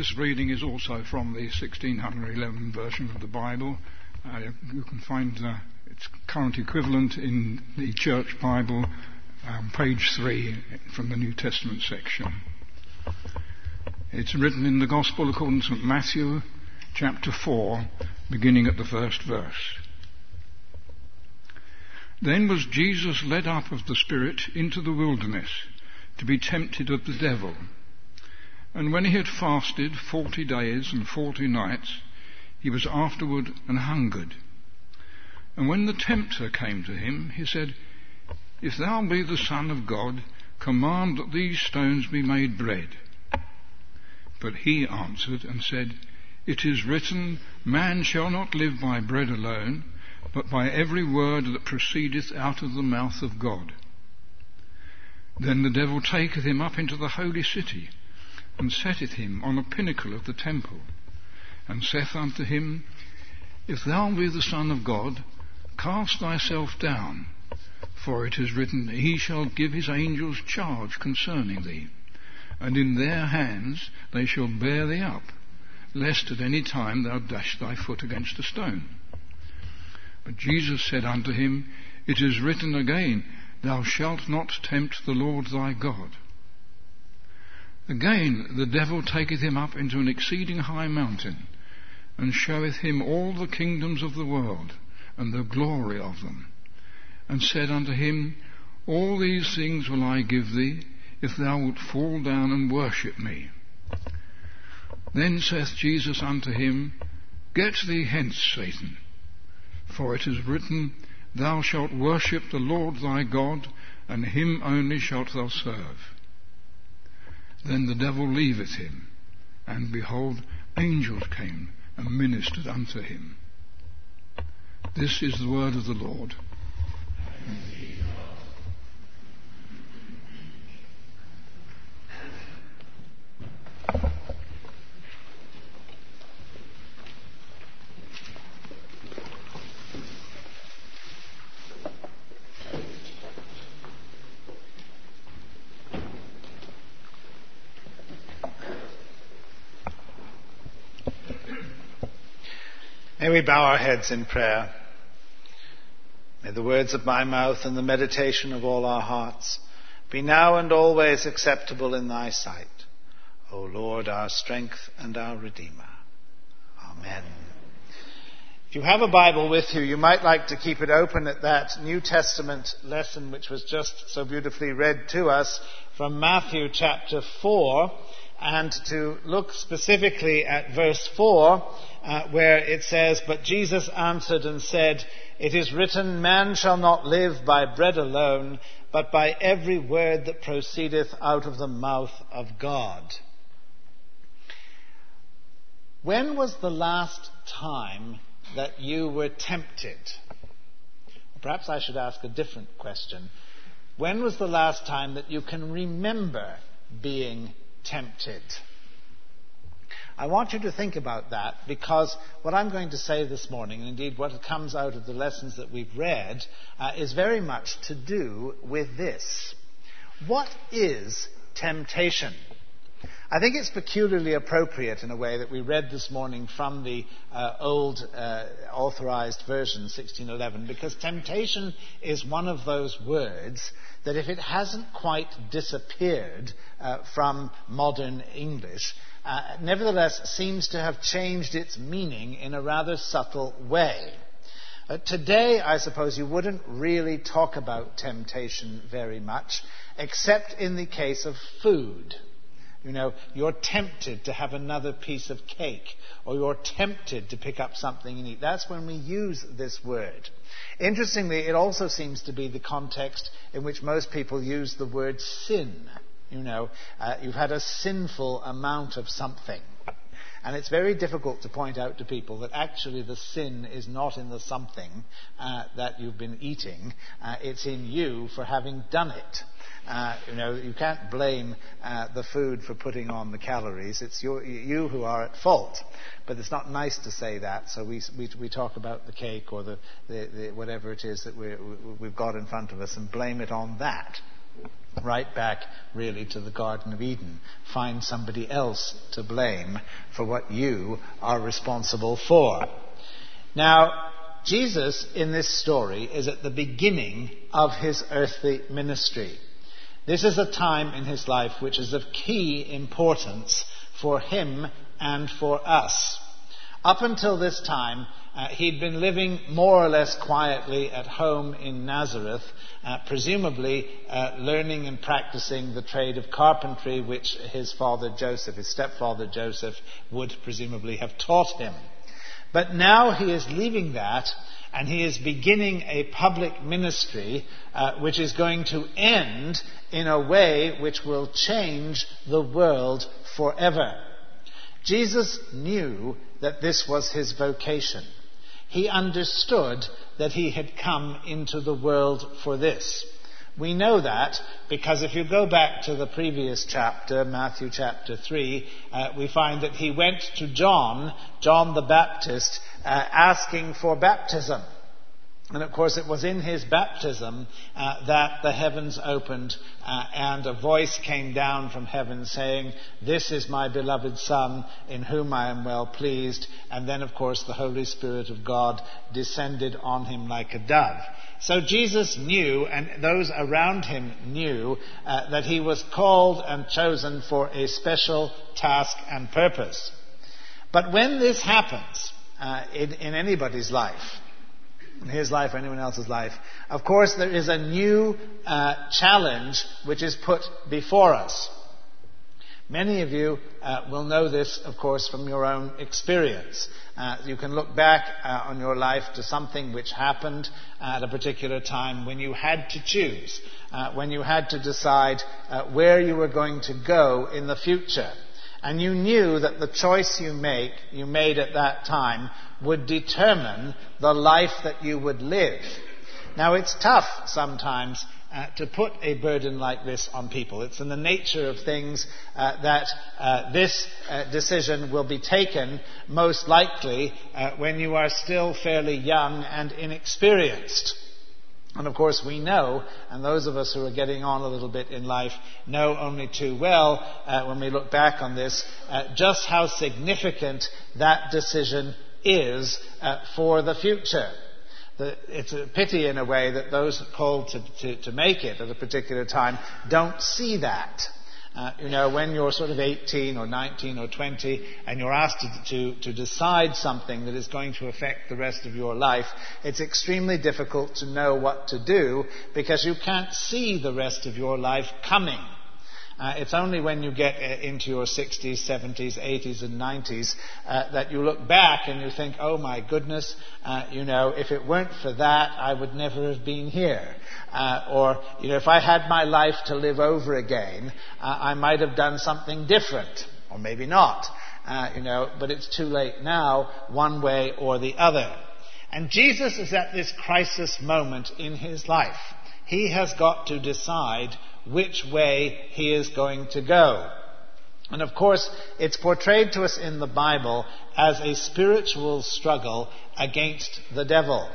This reading is also from the 1611 version of the Bible. You can find its current equivalent in the Church Bible, page 3 from the New Testament section. It's written in the Gospel according to St. Matthew, chapter 4, beginning at the first verse. Then was Jesus led up of the Spirit into the wilderness to be tempted of the devil. And when he had fasted 40 days and 40 nights, he was afterward and hungered. And when the tempter came to him, he said, If thou be the Son of God, command that these stones be made bread. But he answered and said, It is written, Man shall not live by bread alone, but by every word that proceedeth out of the mouth of God. Then the devil taketh him up into the holy city, and setteth him on a pinnacle of the temple, and saith unto him, If thou be the Son of God, cast thyself down, for it is written, He shall give his angels charge concerning thee, and in their hands they shall bear thee up, lest at any time thou dash thy foot against a stone. But Jesus said unto him, It is written again, Thou shalt not tempt the Lord thy God. Again the devil taketh him up into an exceeding high mountain, and showeth him all the kingdoms of the world, and the glory of them, and said unto him, All these things will I give thee, if thou wilt fall down and worship me. Then saith Jesus unto him, Get thee hence, Satan, for it is written, Thou shalt worship the Lord thy God, and him only shalt thou serve. Then the devil leaveth him, and behold, angels came and ministered unto him. This is the word of the Lord. May we bow our heads in prayer. May the words of my mouth and the meditation of all our hearts be now and always acceptable in thy sight, O Lord, our strength and our Redeemer. Amen. If you have a Bible with you, you might like to keep it open at that New Testament lesson which was just so beautifully read to us from Matthew chapter 4, and to look specifically at verse 4, where it says, But Jesus answered and said, It is written, Man shall not live by bread alone, but by every word that proceedeth out of the mouth of God. When was the last time that you were tempted? Perhaps I should ask a different question. When was the last time that you can remember being tempted? I want you to think about that, because what I'm going to say this morning, and indeed what comes out of the lessons that we've read, is very much to do with this. What is temptation? I think it's peculiarly appropriate in a way that we read this morning from the old authorized version, 1611, because temptation is one of those words that if it hasn't quite disappeared from modern English, nevertheless seems to have changed its meaning in a rather subtle way. Today, I suppose you wouldn't really talk about temptation very much, except in the case of food. You know, you're tempted to have another piece of cake, or you're tempted to pick up something and eat. That's when we use this word. Interestingly, it also seems to be the context in which most people use the word sin. You know, you've had a sinful amount of something. And it's very difficult to point out to people that actually the sin is not in the something that you've been eating. It's in you for having done it. You can't blame the food for putting on the calories. It's you who are at fault. But it's not nice to say that, so we talk about the cake or the whatever it is that we've got in front of us and blame it on that. Right back really to the Garden of Eden. Find somebody else to blame for what you are responsible for. Now, Jesus in this story is at the beginning of his earthly ministry. This is a time in his life which is of key importance for him and for us. Up until this time, he'd been living more or less quietly at home in Nazareth, presumably learning and practicing the trade of carpentry, which his stepfather Joseph, would presumably have taught him. But now he is leaving that, and he is beginning a public ministry which is going to end in a way which will change the world forever. Jesus knew that this was his vocation. He understood that he had come into the world for this. We know that because if you go back to the previous chapter, Matthew chapter 3, we find that he went to John the Baptist, asking for baptism. And of course it was in his baptism that the heavens opened and a voice came down from heaven saying, "This is my beloved Son in whom I am well pleased." And then of course the Holy Spirit of God descended on him like a dove. So Jesus knew, and those around him knew, that he was called and chosen for a special task and purpose. But when this happens in anybody's life, in his life or anyone else's life, of course there is a new challenge which is put before us. Many of you will know this, of course, from your own experience. You can look back on your life to something which happened at a particular time when you had to choose, when you had to decide where you were going to go in the future. And you knew that the choice you made at that time would determine the life that you would live. Now, it's tough sometimes to put a burden like this on people. It's in the nature of things that this decision will be taken most likely when you are still fairly young and inexperienced. And of course we know, and those of us who are getting on a little bit in life know only too well, when we look back on this, just how significant that decision is for the future. It's a pity in a way that those called to make it at a particular time don't see that. When you're sort of 18 or 19 or 20 and you're asked to decide something that is going to affect the rest of your life, it's extremely difficult to know what to do because you can't see the rest of your life coming. It's only when you get into your 60s, 70s, 80s and 90s that you look back and you think, oh my goodness, if it weren't for that, I would never have been here. If I had my life to live over again, I might have done something different. Or maybe not. But it's too late now, one way or the other. And Jesus is at this crisis moment in his life. He has got to decide which way he is going to go. And of course, it's portrayed to us in the Bible as a spiritual struggle against the devil.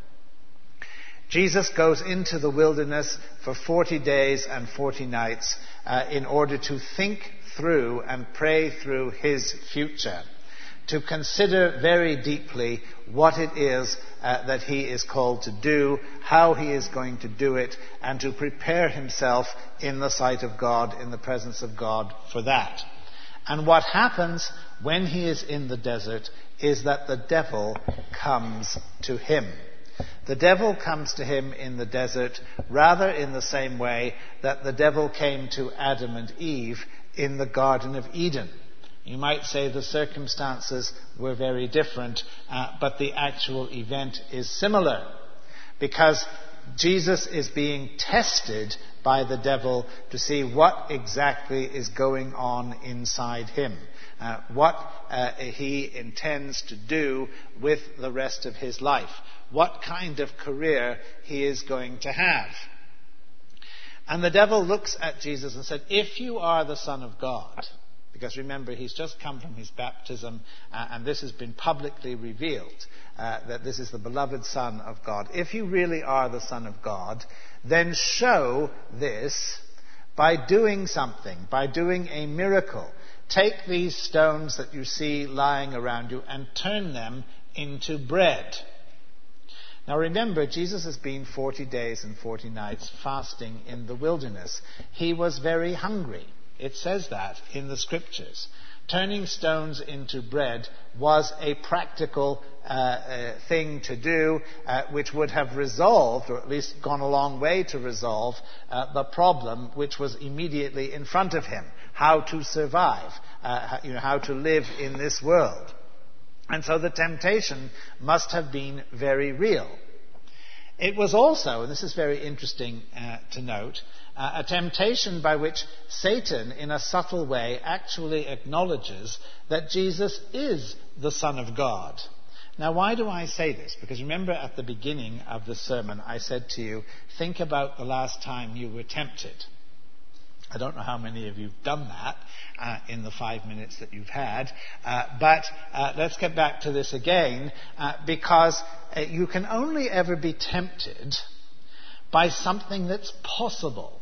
Jesus goes into the wilderness for 40 days and 40 nights in order to think through and pray through his future, to consider very deeply what it is that he is called to do, how he is going to do it, and to prepare himself in the sight of God, in the presence of God for that. And what happens when he is in the desert is that the devil comes to him. The devil comes to him in the desert rather in the same way that the devil came to Adam and Eve in the Garden of Eden. You might say the circumstances were very different, but the actual event is similar. Because Jesus is being tested by the devil to see what exactly is going on inside him. What he intends to do with the rest of his life. What kind of career he is going to have. And the devil looks at Jesus and said, if you are the Son of God... Because remember, he's just come from his baptism, and this has been publicly revealed, that this is the beloved Son of God. If you really are the Son of God, then show this by doing something, by doing a miracle. Take these stones that you see lying around you and turn them into bread. Now remember, Jesus has been 40 days and 40 nights fasting in the wilderness. He was very hungry. It says that in the scriptures. Turning stones into bread was a practical thing to do, which would have resolved, or at least gone a long way to resolve, the problem which was immediately in front of him. How to survive, how to live in this world. And so the temptation must have been very real. It was also, and this is very interesting to note, a temptation by which Satan, in a subtle way, actually acknowledges that Jesus is the Son of God. Now, why do I say this? Because remember at the beginning of the sermon, I said to you, think about the last time you were tempted. I don't know how many of you have done that in the 5 minutes that you've had, but let's get back to this again, because you can only ever be tempted by something that's possible.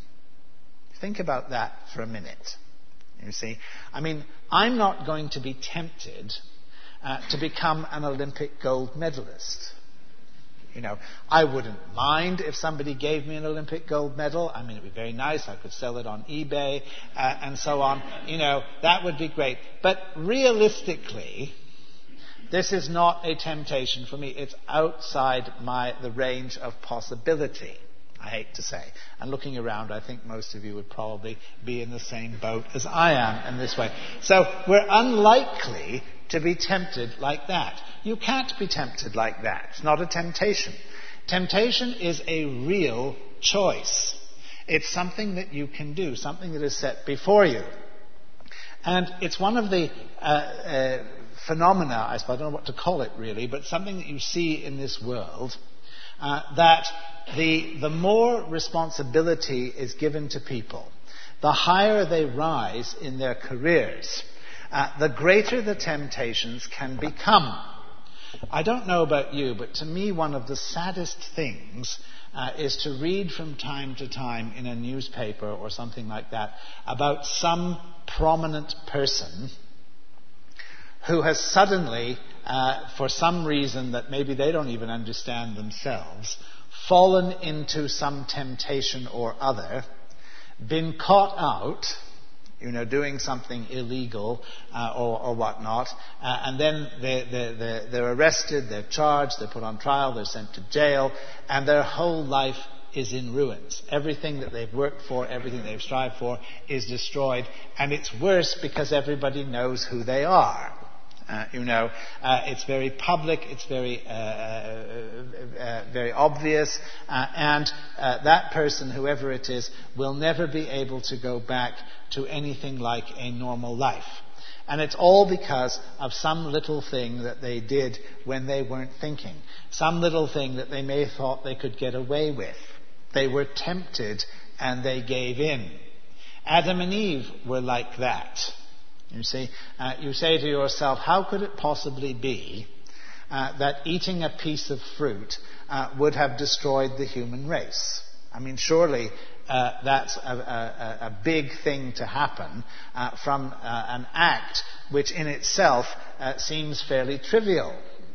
Think about that for a minute. You see, I mean, I'm not going to be tempted to become an Olympic gold medalist. You know, I wouldn't mind if somebody gave me an Olympic gold medal. I mean, it would be very nice. I could sell it on eBay and so on. You know, that would be great. But realistically, this is not a temptation for me. It's outside the range of possibility, I hate to say. And looking around, I think most of you would probably be in the same boat as I am in this way. So we're unlikely to be tempted like that. You can't be tempted like that. It's not a temptation. Temptation is a real choice. It's something that you can do, something that is set before you. And it's one of the phenomena, I suppose, I don't know what to call it really, but something that you see in this world, that the more responsibility is given to people, the higher they rise in their careers, the greater the temptations can become. I don't know about you, but to me one of the saddest things is to read from time to time in a newspaper or something like that about some prominent person who has suddenly, for some reason that maybe they don't even understand themselves, fallen into some temptation or other, been caught out, doing something illegal or whatnot, and then they're arrested, they're charged, they're put on trial, they're sent to jail, and their whole life is in ruins. Everything that they've worked for, everything they've strived for is destroyed, and it's worse because everybody knows who they are. It's very public, it's very obvious, and that person, whoever it is, will never be able to go back to anything like a normal life. And it's all because of some little thing that they did when they weren't thinking. Some little thing that they may have thought they could get away with. They were tempted and they gave in. Adam and Eve were like that. You see, you say to yourself, how could it possibly be that eating a piece of fruit would have destroyed the human race? I mean, surely that's a big thing to happen from an act which in itself seems fairly trivial.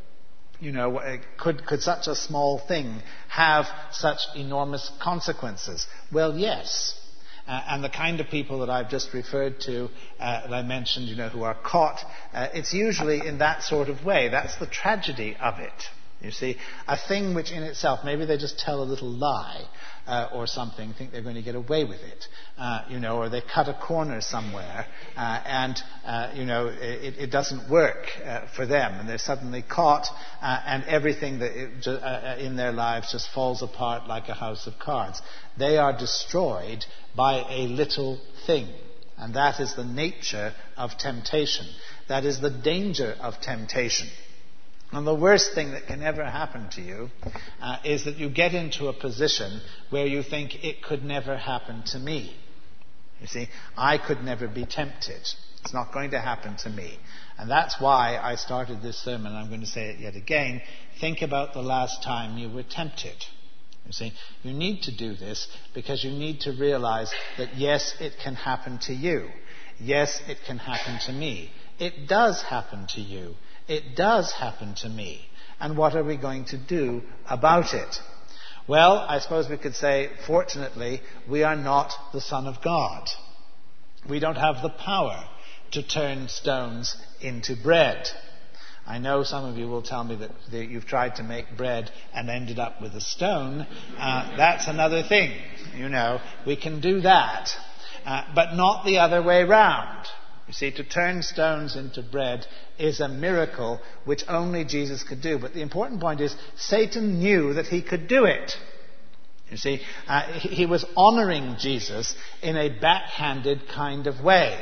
Could such a small thing have such enormous consequences? Well, yes. And the kind of people that I've just referred to, that I mentioned, who are caught, it's usually in that sort of way. That's the tragedy of it. You see, a thing which in itself, maybe they just tell a little lie or something, think they're going to get away with it, or they cut a corner somewhere, and it doesn't work for them, and they're suddenly caught, and everything that in their lives just falls apart like a house of cards. They are destroyed by a little thing, and that is the nature of temptation. That is the danger of temptation. And the worst thing that can ever happen to you is that you get into a position where you think it could never happen to me. You see, I could never be tempted. It's not going to happen to me. And that's why I started this sermon. I'm going to say it yet again. Think about the last time you were tempted. You see, you need to do this because you need to realize that yes, it can happen to you. Yes, it can happen to me. It does happen to you. It does happen to me. And what are we going to do about it? Well, I suppose we could say, fortunately, we are not the Son of God. We don't have the power to turn stones into bread. I know some of you will tell me that you've tried to make bread and ended up with a stone. That's another thing. You know, we can do that. But not the other way round. You see, to turn stones into bread is a miracle which only Jesus could do. But the important point is, Satan knew that he could do it. You see, he was honouring Jesus in a backhanded kind of way.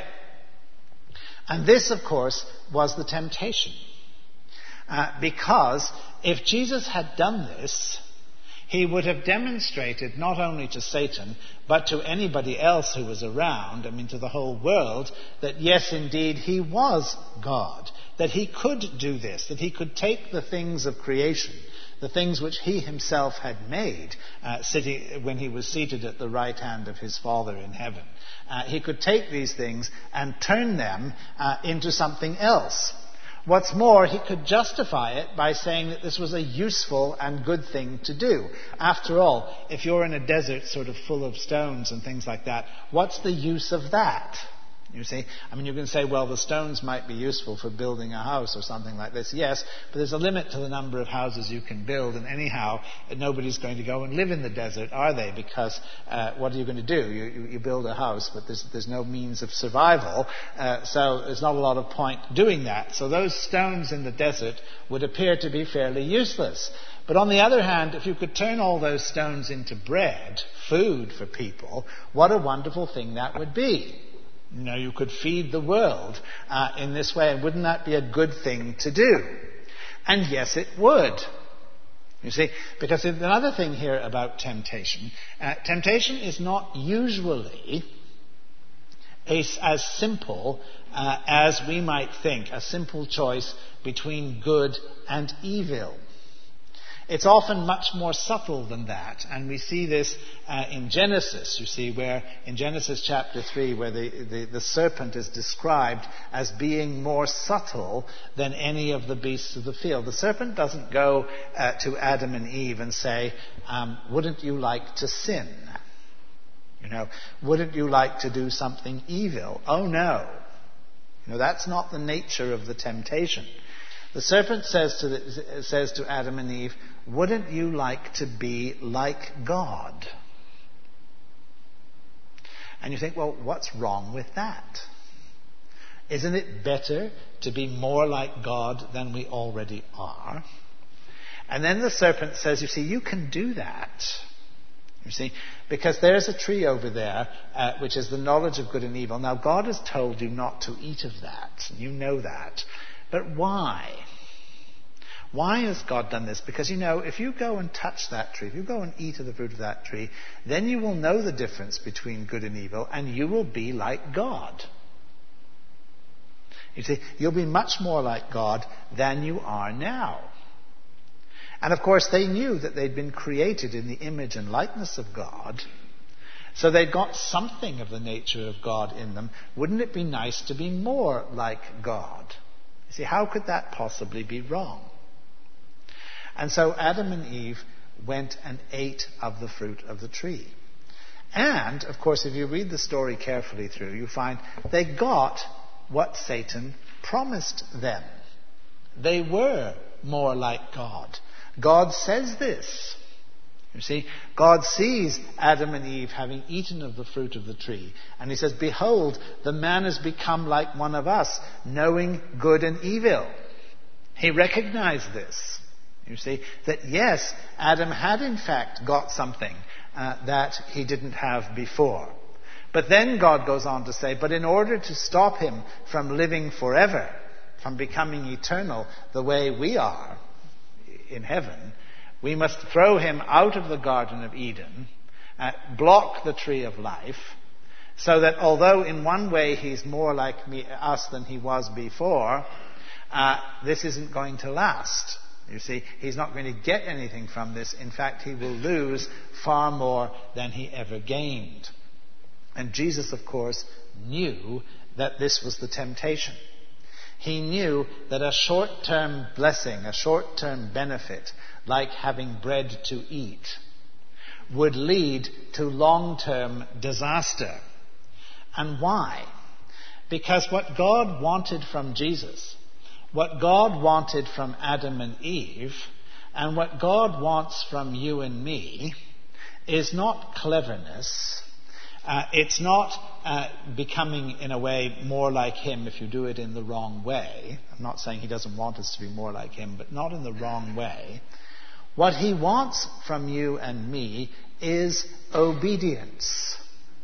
And this, of course, was the temptation. Because if Jesus had done this, he would have demonstrated not only to Satan, but to anybody else who was around, to the whole world, that yes, indeed, he was God, that he could do this, that he could take the things of creation, the things which he himself had made, when he was seated at the right hand of his Father in heaven. He could take these things and turn them into something else. What's more, he could justify it by saying that this was a useful and good thing to do. After all, if you're in a desert sort of full of stones and things like that, what's the use of that? You see, you can say, well, the stones might be useful for building a house or something like this. Yes, but there's a limit to the number of houses you can build, and anyhow, nobody's going to go and live in the desert, are they? Because what are you going to do? You build a house, but there's no means of survival, so there's not a lot of point doing that. So those stones in the desert would appear to be fairly useless. But on the other hand, if you could turn all those stones into bread, food for people, what a wonderful thing that would be. You could feed the world in this way, and wouldn't that be a good thing to do? And yes, it would. You see, because another thing here about temptation, temptation is not usually as simple as we might think, a simple choice between good and evil. It's often much more subtle than that, and we see this in Genesis, you see, where in Genesis chapter 3, where the serpent is described as being more subtle than any of the beasts of the field. The serpent doesn't go to Adam and Eve and say, wouldn't you like to sin? Wouldn't you like to do something evil? Oh no. That's not the nature of the temptation. The serpent says to Adam and Eve, wouldn't you like to be like God? And you think, well, what's wrong with that? Isn't it better to be more like God than we already are? And then the serpent says, you see, you can do that. You see, because there's a tree over there, which is the knowledge of good and evil. Now, God has told you not to eat of that. You know that. But why? Why has God done this? Because if you go and touch that tree, if you go and eat of the fruit of that tree, then you will know the difference between good and evil, and you will be like God. You see, you'll be much more like God than you are now. And of course, they knew that they'd been created in the image and likeness of God, so they'd got something of the nature of God in them. Wouldn't it be nice to be more like God? You see, how could that possibly be wrong? And so Adam and Eve went and ate of the fruit of the tree. And, of course, if you read the story carefully through, you find they got what Satan promised them. They were more like God. God says this. You see, God sees Adam and Eve having eaten of the fruit of the tree. And he says, behold, the man has become like one of us, knowing good and evil. He recognized this. You see, that yes, Adam had in fact got something that he didn't have before. But then God goes on to say, but in order to stop him from living forever, from becoming eternal the way we are in heaven, we must throw him out of the Garden of Eden, block the tree of life, so that although in one way he's more like us than he was before, this isn't going to last. You see, he's not going to get anything from this. In fact, he will lose far more than he ever gained. And Jesus, of course, knew that this was the temptation. He knew that a short-term blessing, a short-term benefit, like having bread to eat, would lead to long-term disaster. And why? Because what God wanted from Jesus, what God wanted from Adam and Eve, and what God wants from you and me, is not cleverness. It's not becoming, in a way, more like him if you do it in the wrong way. I'm not saying he doesn't want us to be more like him, but not in the wrong way. What he wants from you and me is obedience.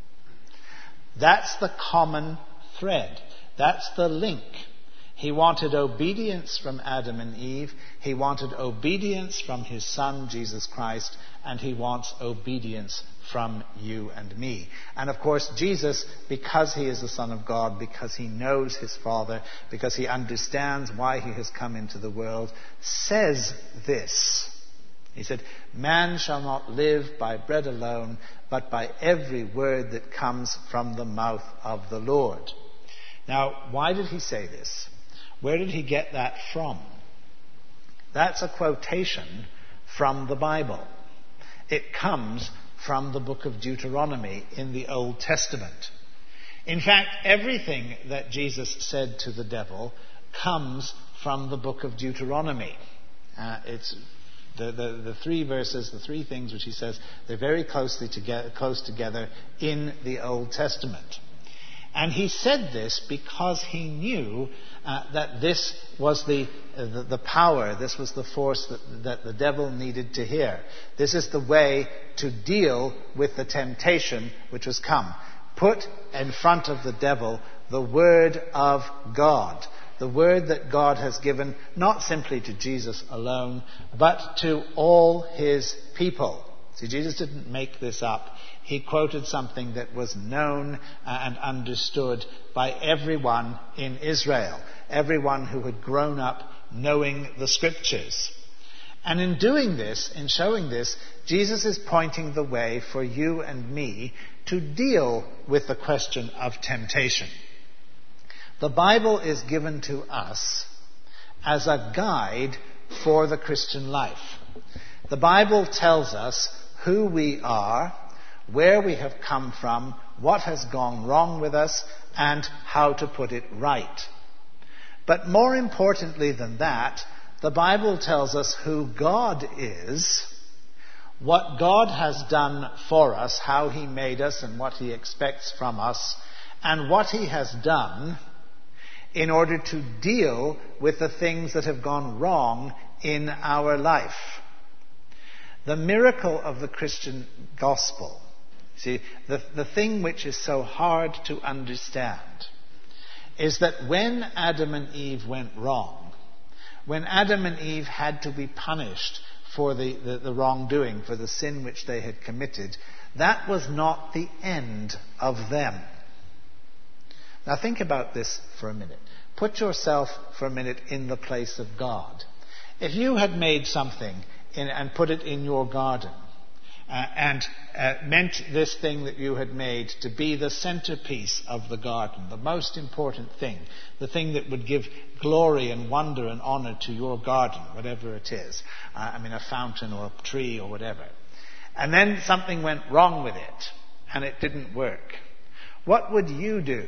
That's the common thread. That's the link. He wanted obedience from Adam and Eve. He wanted obedience from his Son, Jesus Christ. And he wants obedience from you and me. And of course, Jesus, because he is the Son of God, because he knows his Father, because he understands why he has come into the world, says this. He said, "Man shall not live by bread alone, but by every word that comes from the mouth of the Lord." Now, why did he say this? Where did he get that from? That's a quotation from the Bible. It comes from the book of Deuteronomy in the Old Testament. In fact, everything that Jesus said to the devil comes from the book of Deuteronomy. It's the three verses, the three things which he says, they're very close together in the Old Testament. And he said this because he knew that this was the power, this was the force that the devil needed to hear. This is the way to deal with the temptation which has come. Put in front of the devil the word of God. The word that God has given not simply to Jesus alone, but to all his people. See, Jesus didn't make this up. He quoted something that was known and understood by everyone in Israel, everyone who had grown up knowing the Scriptures. And in doing this, in showing this, Jesus is pointing the way for you and me to deal with the question of temptation. The Bible is given to us as a guide for the Christian life. The Bible tells us who we are, where we have come from, what has gone wrong with us, and how to put it right. But more importantly than that, the Bible tells us who God is, what God has done for us, how he made us and what he expects from us, and what he has done in order to deal with the things that have gone wrong in our life. The miracle of the Christian gospel, see, the thing which is so hard to understand, is that when Adam and Eve went wrong, when Adam and Eve had to be punished for the wrongdoing, for the sin which they had committed, that was not the end of them. Now think about this for a minute. Put yourself for a minute in the place of God. If you had made something and put it in your garden, and meant this thing that you had made to be the centerpiece of the garden, the most important thing, the thing that would give glory and wonder and honor to your garden, whatever it is, a fountain or a tree or whatever, and then something went wrong with it, and it didn't work, what would you do?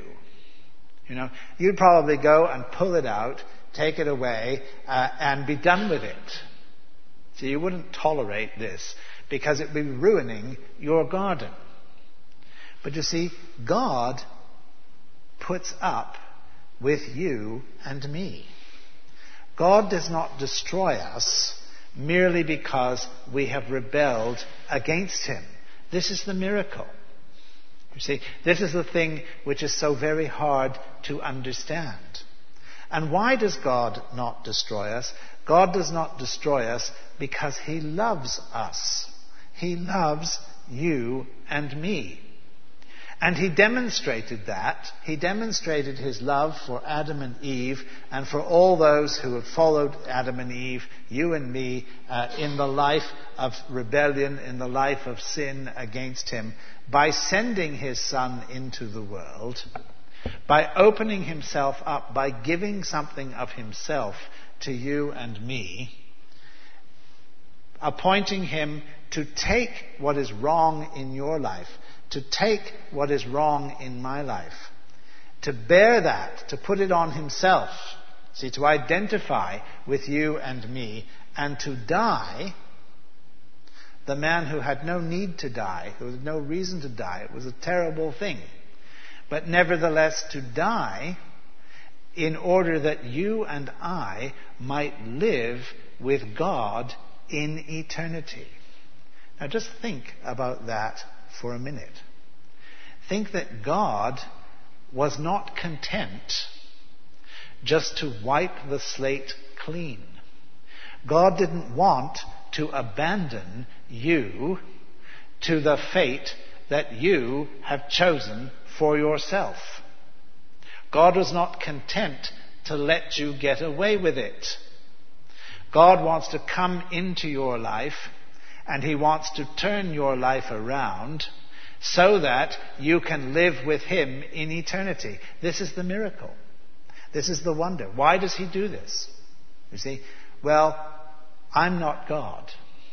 You'd probably go and pull it out, take it away, and be done with it. So you wouldn't tolerate this, because it would be ruining your garden. But you see, God puts up with you and me. God does not destroy us merely because we have rebelled against him. This is the miracle. You see, this is the thing which is so very hard to understand. And why does God not destroy us? God does not destroy us because he loves us. He loves you and me. And he demonstrated that. He demonstrated his love for Adam and Eve and for all those who have followed Adam and Eve, you and me, in the life of rebellion, in the life of sin against him, by sending his Son into the world, by opening himself up, by giving something of himself to you and me, appointing him to take what is wrong in your life, to take what is wrong in my life, to bear that, to put it on himself, see, to identify with you and me, and to die, the man who had no need to die, who had no reason to die. It was a terrible thing. But nevertheless, to die in order that you and I might live with God in eternity. Now just think about that for a minute. Think that God was not content just to wipe the slate clean. God didn't want to abandon you to the fate that you have chosen for yourself. God was not content to let you get away with it. God wants to come into your life, and he wants to turn your life around so that you can live with him in eternity. This is the miracle. This is the wonder. Why does he do this? You see, well, I'm not God.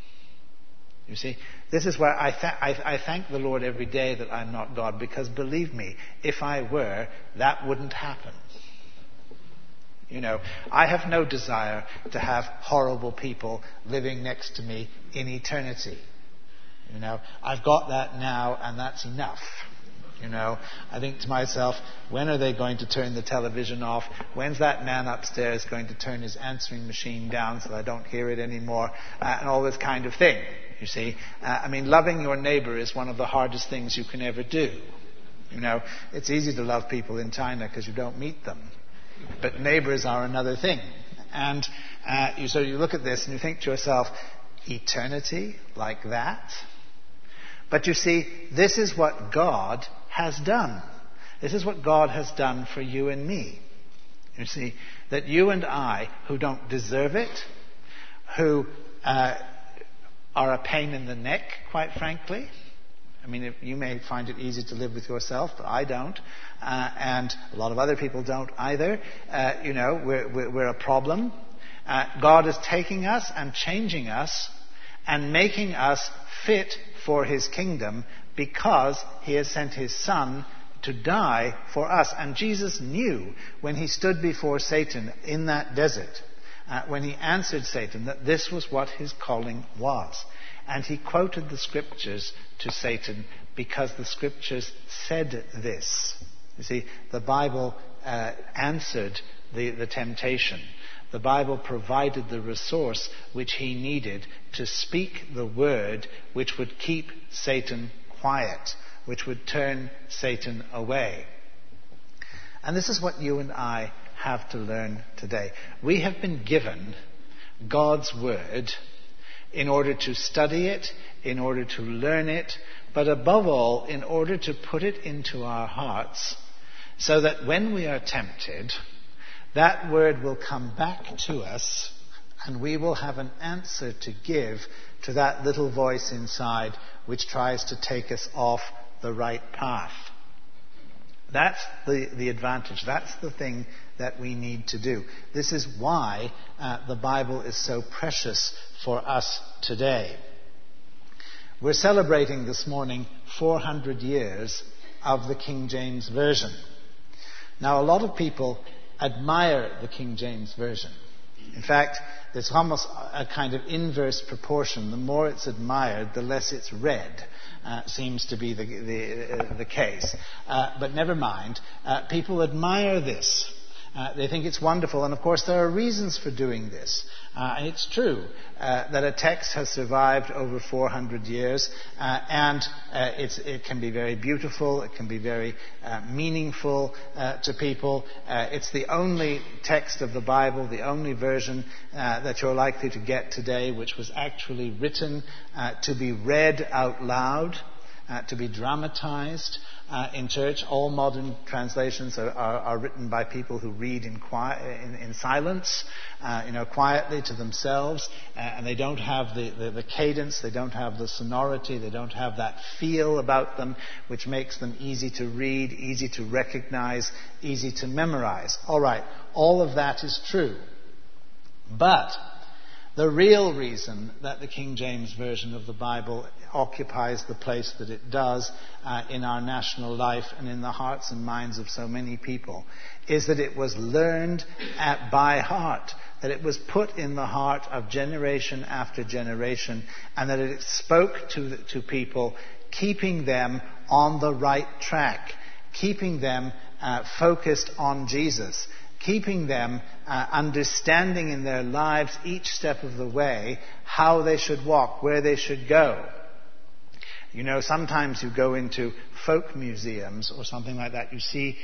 You see, this is where I thank the Lord every day that I'm not God, because believe me, if I were, that wouldn't happen. You know, I have no desire to have horrible people living next to me in eternity. You know, I've got that now, and that's enough. You know, I think to myself, when are they going to turn the television off? When's that man upstairs going to turn his answering machine down so I don't hear it anymore? And all this kind of thing, you see. I mean, loving your neighbor is one of the hardest things you can ever do. You know, it's easy to love people in China because you don't meet them. But neighbors are another thing. And so you look at this and you think to yourself, eternity like that? But you see, this is what God has done. This is what God has done for you and me. You see, that you and I, who don't deserve it, who are a pain in the neck, quite frankly. I mean, you may find it easy to live with yourself, but I don't. And a lot of other people don't either. You know, we're a problem. God is taking us and changing us and making us fit for his kingdom, because he has sent his Son to die for us. And Jesus knew when he stood before Satan in that desert, when he answered Satan, that this was what his calling was. And he quoted the scriptures to Satan because the scriptures said this. You see, the Bible answered the temptation. The Bible provided the resource which he needed to speak the word which would keep Satan quiet, which would turn Satan away. And this is what you and I have to learn today. We have been given God's word in order to study it, in order to learn it, but above all, in order to put it into our hearts so that when we are tempted, that word will come back to us and we will have an answer to give to that little voice inside which tries to take us off the right path. That's the advantage. That's the thing that we need to do. This is why the Bible is so precious for us today. We're celebrating this morning 400 years of the King James Version. Now, a lot of people admire the King James Version. In fact, there's almost a kind of inverse proportion. The more it's admired, the less it's read. Seems to be the case. But never mind. People admire this. They think it's wonderful. And of course, there are reasons for doing this. It's true that a text has survived over 400 years. And it can be very beautiful. It can be very meaningful to people. It's the only text of the Bible, the only version that you're likely to get today, which was actually written to be read out loud. to be dramatized in church. All modern translations are written by people who read in silence, quietly to themselves, and they don't have the cadence, they don't have the sonority, they don't have that feel about them which makes them easy to read, easy to recognize, easy to memorize. All right, all of that is true. But the real reason that the King James Version of the Bible occupies the place that it does in our national life and in the hearts and minds of so many people is that it was learned by heart, that it was put in the heart of generation after generation, and that it spoke to people, keeping them on the right track, keeping them focused on Jesus, keeping them understanding in their lives each step of the way how they should walk, where they should go. You know, sometimes you go into folk museums or something like that, you see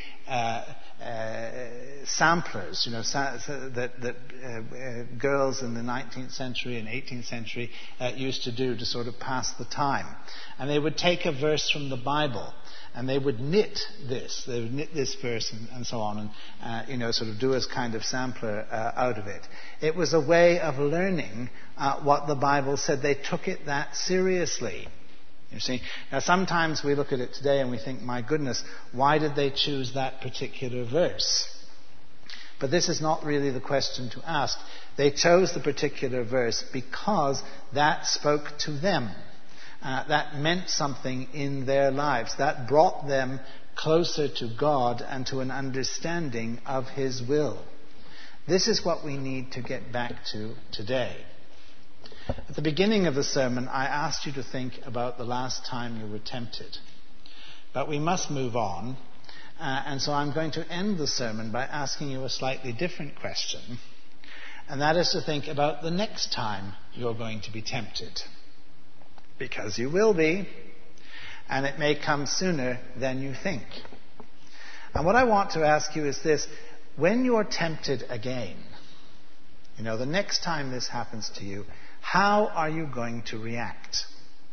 samplers, that girls in the 19th century and 18th century used to do to sort of pass the time. And they would take a verse from the Bible and they would knit this verse and so on, and sort of do a kind of sampler out of it. It was a way of learning what the Bible said. They took it that seriously. You see, now sometimes we look at it today and we think, my goodness, why did they choose that particular verse? But this is not really the question to ask. They chose the particular verse because that spoke to them. That meant something in their lives. That brought them closer to God and to an understanding of His will. This is what we need to get back to today. At the beginning of the sermon, I asked you to think about the last time you were tempted. But we must move on, and so I'm going to end the sermon by asking you a slightly different question, and that is to think about the next time you're going to be tempted. Because you will be, and it may come sooner than you think. And what I want to ask you is this: when you're tempted again, the next time this happens to you, how are you going to react?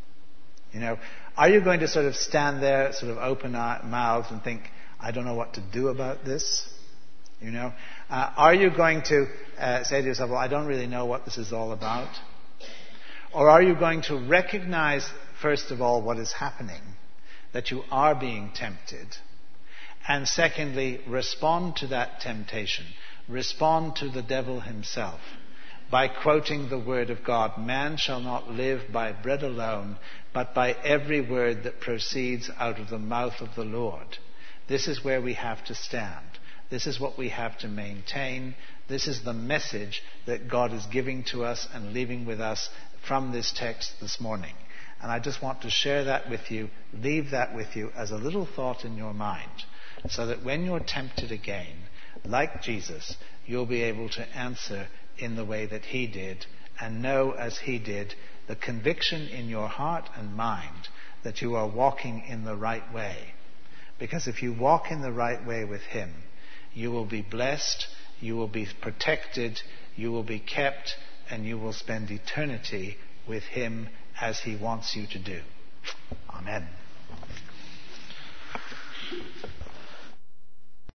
Are you going to sort of stand there, sort of open-mouthed and think, I don't know what to do about this? Are you going to say to yourself, well, I don't really know what this is all about? Or are you going to recognize, first of all, what is happening, that you are being tempted, and secondly, respond to that temptation, respond to the devil himself, by quoting the word of God, man shall not live by bread alone, but by every word that proceeds out of the mouth of the Lord. This is where we have to stand. This is what we have to maintain. This is the message that God is giving to us and leaving with us from this text this morning. And I just want to share that with you, leave that with you as a little thought in your mind, so that when you're tempted again, like Jesus, you'll be able to answer in the way that He did, and know as He did, the conviction in your heart and mind that you are walking in the right way. Because if you walk in the right way with Him, you will be blessed, you will be protected, you will be kept, and you will spend eternity with Him as He wants you to do. Amen.